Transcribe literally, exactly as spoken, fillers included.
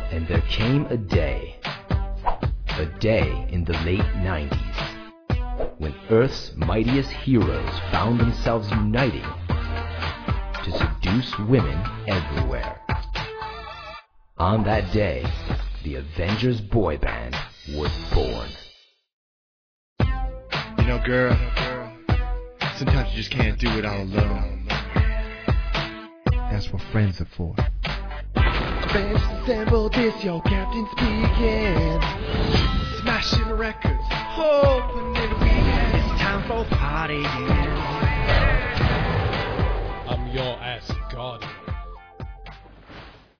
And there came a day, a day in the late nineties, when Earth's mightiest heroes found themselves uniting to seduce women everywhere. On that day, the Avengers boy band was born. You know, girl, sometimes you just can't do it all alone. That's what friends are for. Avengers assemble, this your captain speaking. Smashing records, hoping that we can. It's time for partying.